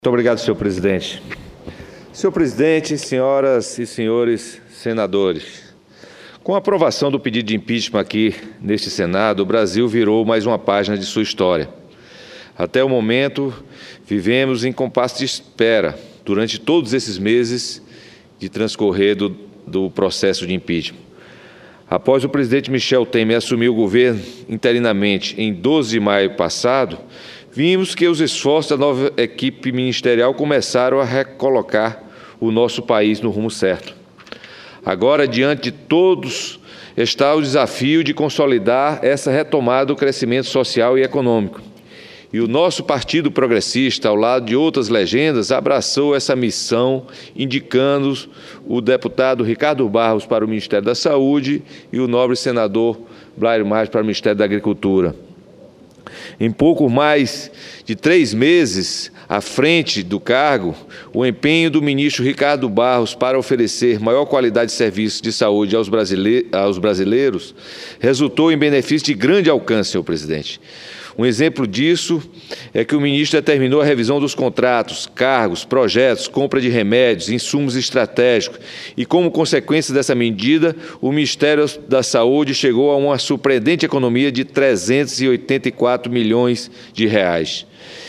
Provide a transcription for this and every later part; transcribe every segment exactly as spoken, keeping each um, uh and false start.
Muito obrigado, senhor presidente. Senhor presidente, senhoras e senhores senadores, com a aprovação do pedido de impeachment aqui neste Senado, o Brasil virou mais uma página de sua história. Até o momento, vivemos em compasso de espera durante todos esses meses de transcorrer do, do processo de impeachment. Após o presidente Michel Temer assumir o governo interinamente em doze de maio passado, vimos que os esforços da nova equipe ministerial começaram a recolocar o nosso país no rumo certo. Agora, diante de todos, está o desafio de consolidar essa retomada do crescimento social e econômico. E o nosso Partido Progressista, ao lado de outras legendas, abraçou essa missão, indicando o deputado Ricardo Barros para o Ministério da Saúde e o nobre senador Blairo Maggi para o Ministério da Agricultura. Em pouco mais de três meses à frente do cargo, o empenho do ministro Ricardo Barros para oferecer maior qualidade de serviço de saúde aos brasileiros resultou em benefício de grande alcance, senhor presidente. Um exemplo disso é que o ministro determinou a revisão dos contratos, cargos, projetos, compra de remédios, insumos estratégicos e, como consequência dessa medida, o Ministério da Saúde chegou a uma surpreendente economia de trezentos e oitenta e quatro milhões de reais.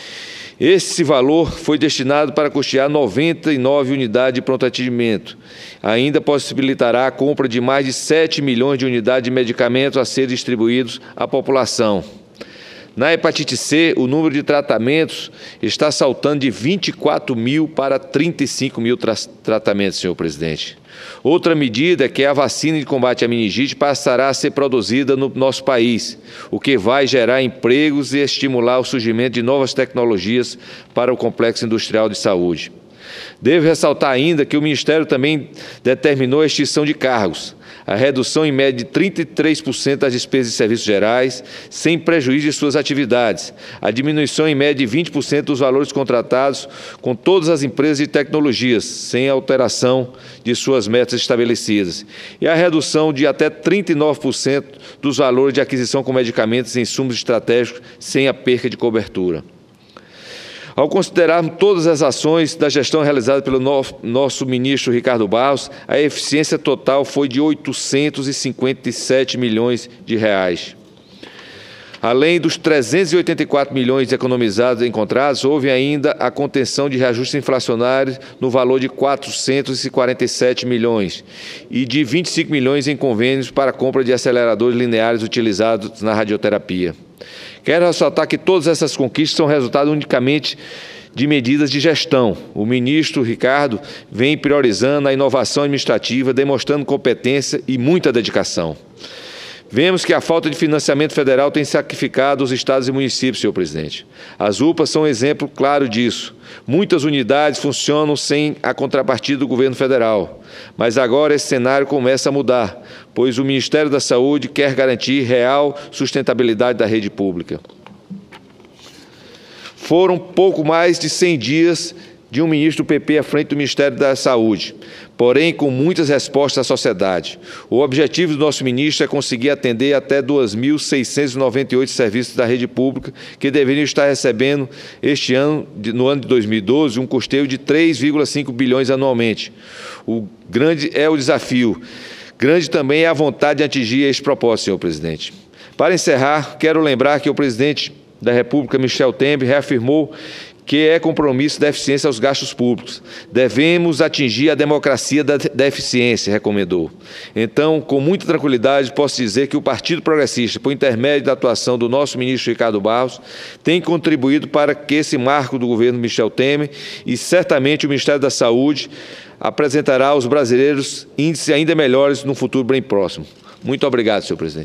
Esse valor foi destinado para custear noventa e nove unidades de pronto atendimento. Ainda possibilitará a compra de mais de sete milhões de unidades de medicamentos a serem distribuídos à população. Na hepatite C, o número de tratamentos está saltando de vinte e quatro mil para trinta e cinco mil tra tratamentos, senhor presidente. Outra medida é que a vacina de combate à meningite passará a ser produzida no nosso país, o que vai gerar empregos e estimular o surgimento de novas tecnologias para o complexo industrial de saúde. Devo ressaltar ainda que o Ministério também determinou a extinção de cargos, a redução em média de trinta e três por cento das despesas de serviços gerais, sem prejuízo de suas atividades, a diminuição em média de vinte por cento dos valores contratados com todas as empresas de tecnologias, sem alteração de suas metas estabelecidas, e a redução de até trinta e nove por cento dos valores de aquisição com medicamentos e insumos estratégicos, sem a perca de cobertura. Ao considerarmos todas as ações da gestão realizada pelo nosso ministro Ricardo Barros, a eficiência total foi de oitocentos e cinquenta e sete milhões de reais. Além dos trezentos e oitenta e quatro milhões economizados e encontrados, houve ainda a contenção de reajustes inflacionários no valor de quatrocentos e quarenta e sete milhões e de vinte e cinco milhões em convênios para a compra de aceleradores lineares utilizados na radioterapia. Quero ressaltar que todas essas conquistas são resultado unicamente de medidas de gestão. O ministro Ricardo vem priorizando a inovação administrativa, demonstrando competência e muita dedicação. Vemos que a falta de financiamento federal tem sacrificado os estados e municípios, senhor presidente. As U P As são um exemplo claro disso. Muitas unidades funcionam sem a contrapartida do governo federal. Mas agora esse cenário começa a mudar, pois o Ministério da Saúde quer garantir real sustentabilidade da rede pública. Foram pouco mais de cem dias de um ministro do P P à frente do Ministério da Saúde, porém com muitas respostas à sociedade. O objetivo do nosso ministro é conseguir atender até dois mil seiscentos e noventa e oito serviços da rede pública que deveriam estar recebendo este ano, no ano de dois mil e doze, um custeio de três vírgula cinco bilhões anualmente. O grande é o desafio. Grande também é a vontade de atingir este propósito, senhor presidente. Para encerrar, quero lembrar que o presidente da República, Michel Temer, reafirmou que é compromisso da eficiência aos gastos públicos. Devemos atingir a democracia da, da eficiência, recomendou. Então, com muita tranquilidade, posso dizer que o Partido Progressista, por intermédio da atuação do nosso ministro Ricardo Barros, tem contribuído para que esse marco do governo Michel Temer e certamente o Ministério da Saúde apresentará aos brasileiros índices ainda melhores no futuro bem próximo. Muito obrigado, senhor presidente.